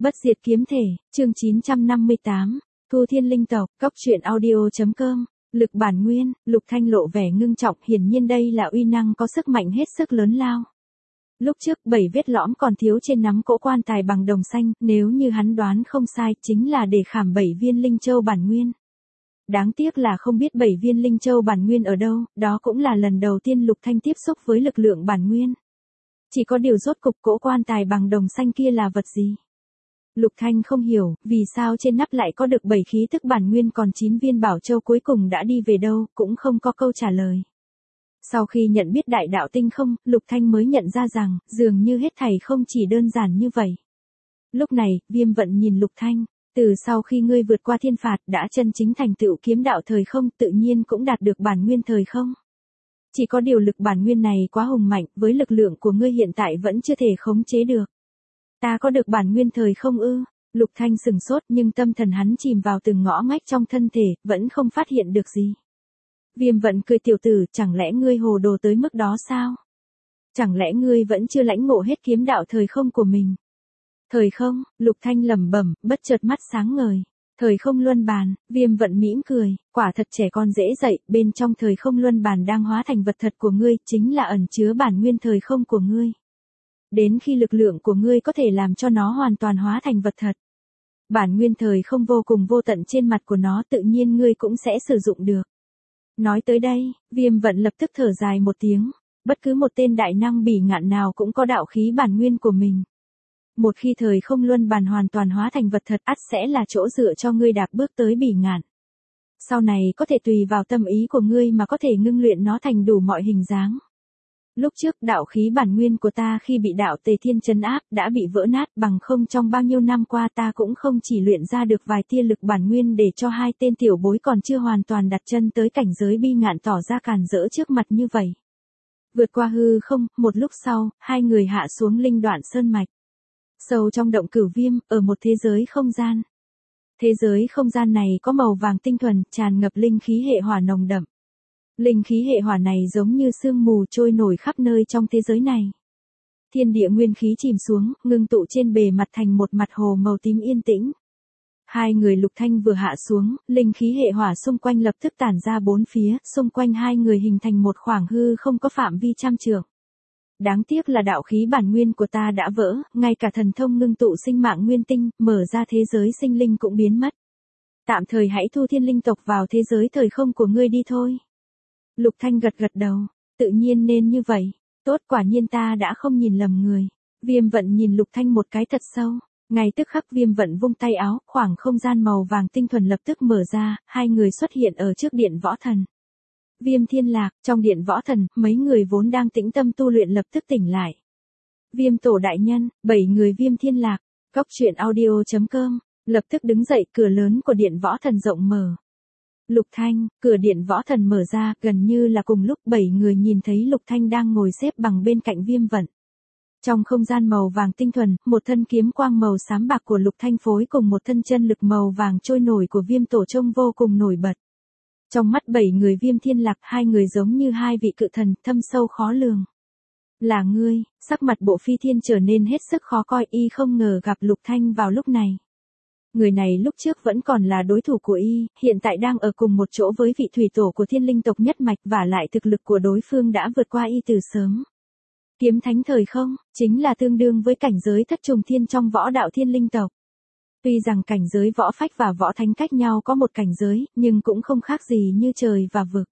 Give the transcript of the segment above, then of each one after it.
Bất diệt kiếm thể, chương 958, Thu Thiên Linh tộc, Cốc truyện audio.com, lực bản nguyên, Lục Thanh lộ vẻ ngưng trọng, hiển nhiên đây là uy năng có sức mạnh hết sức lớn lao. Lúc trước 7 vết lõm còn thiếu trên nắm cỗ quan tài bằng đồng xanh, nếu như hắn đoán không sai, chính là để khảm 7 viên linh châu bản nguyên. Đáng tiếc là không biết 7 viên linh châu bản nguyên ở đâu, đó cũng là lần đầu tiên Lục Thanh tiếp xúc với lực lượng bản nguyên. Chỉ có điều rốt cục cỗ quan tài bằng đồng xanh kia là vật gì? Lục Thanh không hiểu, vì sao trên nắp lại có được 7 khí tức bản nguyên, còn 9 viên bảo châu cuối cùng đã đi về đâu, cũng không có câu trả lời. Sau khi nhận biết đại đạo tinh không, Lục Thanh mới nhận ra rằng, dường như hết thảy không chỉ đơn giản như vậy. Lúc này, Viêm Vận nhìn Lục Thanh, từ sau khi ngươi vượt qua thiên phạt, đã chân chính thành tựu kiếm đạo thời không, tự nhiên cũng đạt được bản nguyên thời không. Chỉ có điều lực bản nguyên này quá hùng mạnh, với lực lượng của ngươi hiện tại vẫn chưa thể khống chế được. Ta có được bản nguyên thời không ư? Lục Thanh sừng sốt, nhưng tâm thần hắn chìm vào từng ngõ ngách trong thân thể, vẫn không phát hiện được gì. Viêm Vận cười, tiểu tử, chẳng lẽ ngươi hồ đồ tới mức đó sao? Chẳng lẽ ngươi vẫn chưa lãnh ngộ hết kiếm đạo thời không của mình? Thời không? Lục Thanh lẩm bẩm, bất chợt mắt sáng ngời. Thời không luân bàn, Viêm Vận mỉm cười, quả thật trẻ con dễ dạy, bên trong thời không luân bàn đang hóa thành vật thật của ngươi, chính là ẩn chứa bản nguyên thời không của ngươi. Đến khi lực lượng của ngươi có thể làm cho nó hoàn toàn hóa thành vật thật. Bản nguyên thời không vô cùng vô tận trên mặt của nó, tự nhiên ngươi cũng sẽ sử dụng được. Nói tới đây, Viêm Vận lập tức thở dài một tiếng, bất cứ một tên đại năng bỉ ngạn nào cũng có đạo khí bản nguyên của mình. Một khi thời không luân bàn hoàn toàn hóa thành vật thật, ắt sẽ là chỗ dựa cho ngươi đạp bước tới bỉ ngạn. Sau này có thể tùy vào tâm ý của ngươi mà có thể ngưng luyện nó thành đủ mọi hình dáng. Lúc trước đạo khí bản nguyên của ta khi bị đạo Tề Thiên trấn áp đã bị vỡ nát, bằng không trong bao nhiêu năm qua ta cũng không chỉ luyện ra được vài tia lực bản nguyên để cho hai tên tiểu bối còn chưa hoàn toàn đặt chân tới cảnh giới bi ngạn tỏ ra càn rỡ trước mặt như vậy. Vượt qua hư không, một lúc sau, hai người hạ xuống linh đoạn sơn mạch. Sâu trong động Cửu Viêm, ở một thế giới không gian. Thế giới không gian này có màu vàng tinh thuần, tràn ngập linh khí hệ hỏa nồng đậm. Linh khí hệ hỏa này giống như sương mù trôi nổi khắp nơi trong thế giới này. Thiên địa nguyên khí chìm xuống, ngưng tụ trên bề mặt thành một mặt hồ màu tím yên tĩnh. Hai người Lục Thanh vừa hạ xuống, linh khí hệ hỏa xung quanh lập tức tản ra bốn phía, xung quanh hai người hình thành một khoảng hư không có phạm vi trăm trượng. Đáng tiếc là đạo khí bản nguyên của ta đã vỡ, ngay cả thần thông ngưng tụ sinh mạng nguyên tinh, mở ra thế giới sinh linh cũng biến mất. Tạm thời hãy thu thiên linh tộc vào thế giới thời không của ngươi đi thôi. Lục Thanh gật gật đầu, tự nhiên nên như vậy, tốt, quả nhiên ta đã không nhìn lầm người. Viêm Vận nhìn Lục Thanh một cái thật sâu, ngay tức khắc Viêm Vận vung tay áo, khoảng không gian màu vàng tinh thuần lập tức mở ra, hai người xuất hiện ở trước điện võ thần. Viêm Thiên Lạc, trong điện võ thần, mấy người vốn đang tĩnh tâm tu luyện lập tức tỉnh lại. Viêm Tổ đại nhân, 7 người Viêm Thiên Lạc, Cốc truyện audio.com, lập tức đứng dậy, cửa lớn của điện võ thần rộng mở. Lục Thanh, cửa điện võ thần mở ra, gần như là cùng lúc 7 người nhìn thấy Lục Thanh đang ngồi xếp bằng bên cạnh Viêm Vận. Trong không gian màu vàng tinh thuần, một thân kiếm quang màu xám bạc của Lục Thanh phối cùng một thân chân lực màu vàng trôi nổi của Viêm Tổ trông vô cùng nổi bật. Trong mắt 7 người Viêm Thiên Lạc, hai người giống như hai vị cự thần, thâm sâu khó lường. Là ngươi, sắc mặt Bộ Phi Thiên trở nên hết sức khó coi, y không ngờ gặp Lục Thanh vào lúc này. Người này lúc trước vẫn còn là đối thủ của y, hiện tại đang ở cùng một chỗ với vị thủy tổ của thiên linh tộc nhất mạch, và lại thực lực của đối phương đã vượt qua y từ sớm. Kiếm thánh thời không, chính là tương đương với cảnh giới thất trùng thiên trong võ đạo thiên linh tộc. Tuy rằng cảnh giới võ phách và võ thánh cách nhau có một cảnh giới, nhưng cũng không khác gì như trời và vực.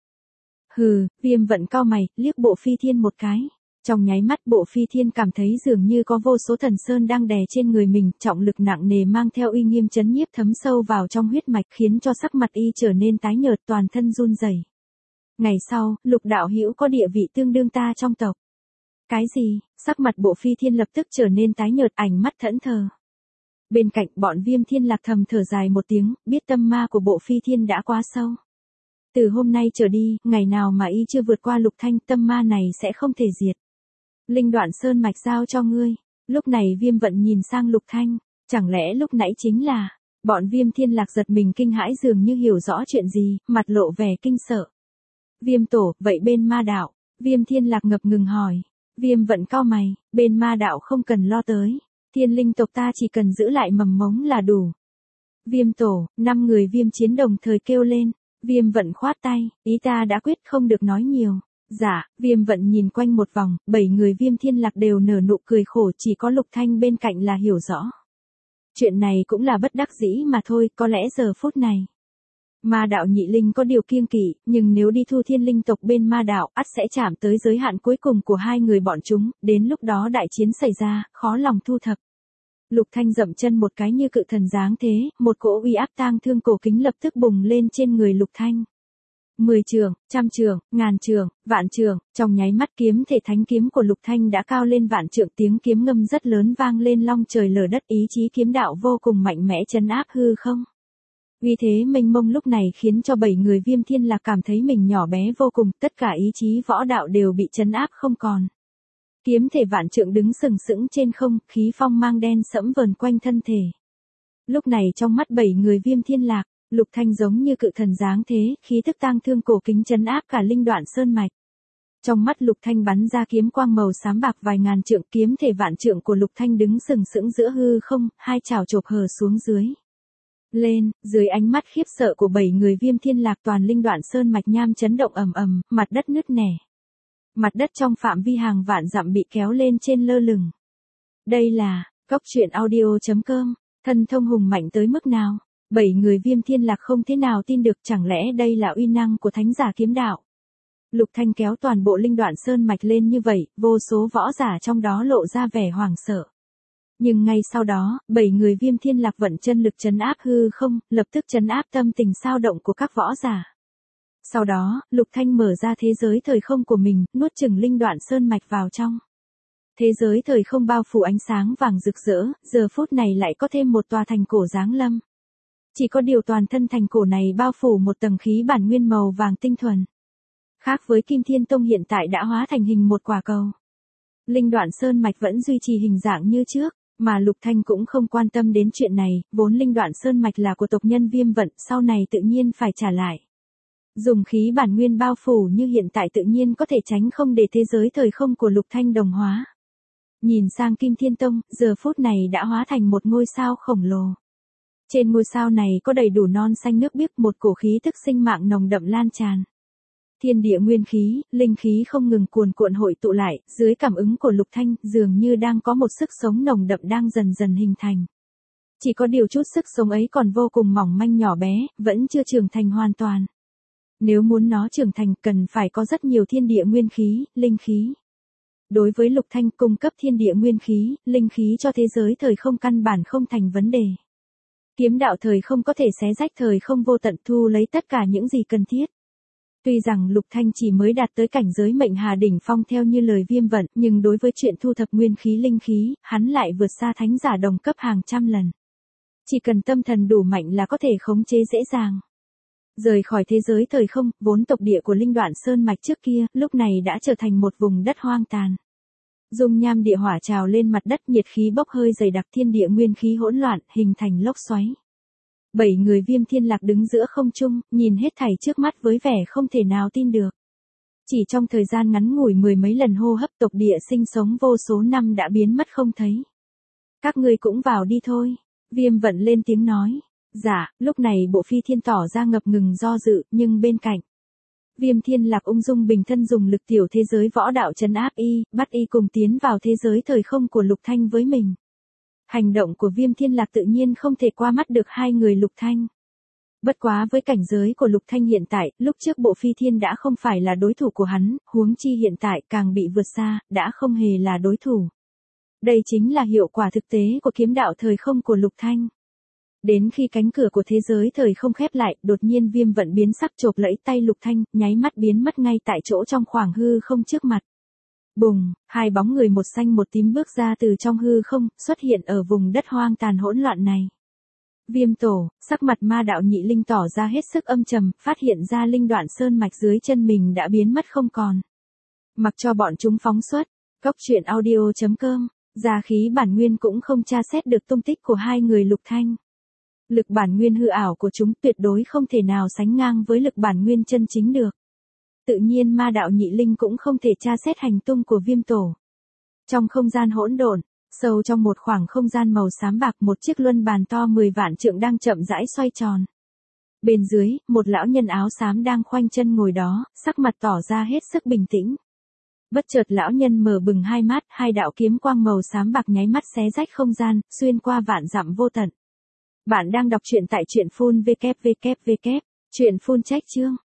Hừ, Viêm Vận cau mày, liếc Bộ Phi Thiên một cái. Trong nháy mắt Bộ Phi Thiên cảm thấy dường như có vô số thần sơn đang đè trên người mình, trọng lực nặng nề mang theo uy nghiêm chấn nhiếp thấm sâu vào trong huyết mạch, khiến cho sắc mặt y trở nên tái nhợt, toàn thân run rẩy. Ngày sau, Lục đạo hữu có địa vị tương đương ta trong tộc. Cái gì? Sắc mặt Bộ Phi Thiên lập tức trở nên tái nhợt, ánh mắt thẫn thờ. Bên cạnh bọn Viêm Thiên Lạc thầm thở dài một tiếng, biết tâm ma của Bộ Phi Thiên đã quá sâu. Từ hôm nay trở đi, ngày nào mà y chưa vượt qua Lục Thanh, tâm ma này sẽ không thể diệt. Linh đoạn sơn mạch giao cho ngươi. Lúc này Viêm Vận nhìn sang Lục Thanh, chẳng lẽ lúc nãy chính là... Bọn Viêm Thiên Lạc giật mình kinh hãi, dường như hiểu rõ chuyện gì, mặt lộ vẻ kinh sợ. Viêm Tổ, vậy bên ma đạo? Viêm Thiên Lạc ngập ngừng hỏi. Viêm Vận cau mày, bên ma đạo không cần lo tới. Thiên linh tộc ta chỉ cần giữ lại mầm mống là đủ. Viêm tổ, 5 người Viêm Chiến đồng thời kêu lên. Viêm Vận khoát tay, ý ta đã quyết không được nói nhiều. Dạ, Viêm Vận nhìn quanh một vòng, 7 người Viêm Thiên Lạc đều nở nụ cười khổ, chỉ có Lục Thanh bên cạnh là hiểu rõ. Chuyện này cũng là bất đắc dĩ mà thôi, có lẽ giờ phút này. Ma đạo nhị linh có điều kiêng kỵ, nhưng nếu đi thu thiên linh tộc bên ma đạo, ắt sẽ chạm tới giới hạn cuối cùng của hai người bọn chúng, đến lúc đó đại chiến xảy ra, khó lòng thu thập. Lục Thanh dậm chân một cái như cự thần dáng thế, một cỗ uy áp tang thương cổ kính lập tức bùng lên trên người Lục Thanh. 10 trường, 100 trường, 1000 trường, vạn trường, trong nháy mắt kiếm thể thánh kiếm của Lục Thanh đã cao lên vạn trượng, tiếng kiếm ngâm rất lớn vang lên long trời lở đất, ý chí kiếm đạo vô cùng mạnh mẽ trấn áp hư không. Uy thế mênh mông lúc này khiến cho 7 người Viêm Thiên Lạc cảm thấy mình nhỏ bé vô cùng, tất cả ý chí võ đạo đều bị trấn áp không còn. Kiếm thể vạn trượng đứng sừng sững trên không, khí phong mang đen sẫm vờn quanh thân thể. Lúc này trong mắt 7 người Viêm Thiên Lạc, Lục Thanh giống như cự thần dáng thế, khí tức tang thương cổ kính trấn áp cả linh đoạn sơn mạch. Trong mắt Lục Thanh bắn ra kiếm quang màu xám bạc vài ngàn trượng, kiếm thể vạn trượng của Lục Thanh đứng sừng sững giữa hư không, hai chảo chộp hờ xuống dưới. Lên, dưới ánh mắt khiếp sợ của 7 người Viêm Thiên Lạc, toàn linh đoạn sơn mạch nham chấn động ầm ầm, mặt đất nứt nẻ. Mặt đất trong phạm vi hàng vạn dặm bị kéo lên trên lơ lửng. Đây là, Cốc Truyện Audio.com, thần thông hùng mạnh tới mức nào? 7 người Viêm Thiên Lạc không thế nào tin được, chẳng lẽ đây là uy năng của thánh giả kiếm đạo? Lục Thanh kéo toàn bộ linh đoạn sơn mạch lên như vậy, vô số võ giả trong đó lộ ra vẻ hoảng sợ. Nhưng ngay sau đó, 7 người Viêm Thiên Lạc vận chân lực trấn áp hư không, lập tức trấn áp tâm tình sao động của các võ giả. Sau đó, Lục Thanh mở ra thế giới thời không của mình, nuốt chửng linh đoạn sơn mạch vào trong. Thế giới thời không bao phủ ánh sáng vàng rực rỡ, giờ phút này lại có thêm một tòa thành cổ giáng lâm. Chỉ có điều toàn thân thành cổ này bao phủ một tầng khí bản nguyên màu vàng tinh thuần. Khác với Kim Thiên Tông hiện tại đã hóa thành hình một quả cầu. Linh đoạn sơn mạch vẫn duy trì hình dạng như trước, mà Lục Thanh cũng không quan tâm đến chuyện này, vốn linh đoạn sơn mạch là của tộc nhân Viêm Vận, sau này tự nhiên phải trả lại. Dùng khí bản nguyên bao phủ như hiện tại tự nhiên có thể tránh không để thế giới thời không của Lục Thanh đồng hóa. Nhìn sang Kim Thiên Tông, giờ phút này đã hóa thành một ngôi sao khổng lồ. Trên ngôi sao này có đầy đủ non xanh nước biếc, một cổ khí tức sinh mạng nồng đậm lan tràn. Thiên địa nguyên khí, linh khí không ngừng cuồn cuộn hội tụ lại, dưới cảm ứng của Lục Thanh, dường như đang có một sức sống nồng đậm đang dần dần hình thành. Chỉ có điều chút sức sống ấy còn vô cùng mỏng manh nhỏ bé, vẫn chưa trưởng thành hoàn toàn. Nếu muốn nó trưởng thành cần phải có rất nhiều thiên địa nguyên khí, linh khí. Đối với Lục Thanh, cung cấp thiên địa nguyên khí, linh khí cho thế giới thời không căn bản không thành vấn đề. Kiếm đạo thời không có thể xé rách thời không vô tận, thu lấy tất cả những gì cần thiết. Tuy rằng Lục Thanh chỉ mới đạt tới cảnh giới mệnh hà đỉnh phong theo như lời Viêm Vận, nhưng đối với chuyện thu thập nguyên khí linh khí, hắn lại vượt xa thánh giả đồng cấp hàng trăm lần. Chỉ cần tâm thần đủ mạnh là có thể khống chế dễ dàng. Rời khỏi thế giới thời không, vốn tộc địa của linh đoạn sơn mạch trước kia, lúc này đã trở thành một vùng đất hoang tàn. Dung nham địa hỏa trào lên mặt đất, nhiệt khí bốc hơi dày đặc, thiên địa nguyên khí hỗn loạn, hình thành lốc xoáy. 7 người Viêm Thiên Lạc đứng giữa không trung, nhìn hết thảy trước mắt với vẻ không thể nào tin được. Chỉ trong thời gian ngắn ngủi 10 mấy lần hô hấp, tộc địa sinh sống vô số năm đã biến mất không thấy. Các ngươi cũng vào đi thôi. Viêm Vận lên tiếng nói. Dạ, lúc này Bộ Phi Thiên tỏ ra ngập ngừng do dự, nhưng bên cạnh. Viêm Thiên Lạc ung dung bình thân dùng lực tiểu thế giới võ đạo trấn áp y, bắt y cùng tiến vào thế giới thời không của Lục Thanh với mình. Hành động của Viêm Thiên Lạc tự nhiên không thể qua mắt được hai người Lục Thanh. Bất quá với cảnh giới của Lục Thanh hiện tại, lúc trước Bộ Phi Thiên đã không phải là đối thủ của hắn, huống chi hiện tại càng bị vượt xa, đã không hề là đối thủ. Đây chính là hiệu quả thực tế của kiếm đạo thời không của Lục Thanh. Đến khi cánh cửa của thế giới thời không khép lại, đột nhiên Viêm Vận biến sắc chộp lấy tay Lục Thanh, nháy mắt biến mất ngay tại chỗ trong khoảng hư không trước mặt. Bùng, hai bóng người một xanh một tím bước ra từ trong hư không, xuất hiện ở vùng đất hoang tàn hỗn loạn này. Viêm Tổ, sắc mặt Ma đạo nhị linh tỏ ra hết sức âm trầm, phát hiện ra linh đoạn sơn mạch dưới chân mình đã biến mất không còn. Mặc cho bọn chúng phóng xuất, Cốc Truyện Audio.com, gia khí bản nguyên cũng không tra xét được tung tích của hai người Lục Thanh. Lực bản nguyên hư ảo của chúng tuyệt đối không thể nào sánh ngang với lực bản nguyên chân chính được. Tự nhiên Ma đạo nhị linh cũng không thể tra xét hành tung của Viêm Tổ. Trong không gian hỗn độn, Sâu trong một khoảng không gian màu xám bạc, một chiếc luân bàn to 10 vạn trượng đang chậm rãi xoay tròn. Bên dưới, một lão nhân áo xám đang khoanh chân ngồi đó, sắc mặt tỏ ra hết sức bình tĩnh. Bất chợt lão nhân mở bừng hai mắt, hai đạo kiếm quang màu xám bạc nháy mắt xé rách không gian, xuyên qua vạn dặm vô tận. Bạn đang đọc truyện tại truyện phun www. Truyện phun trách chương.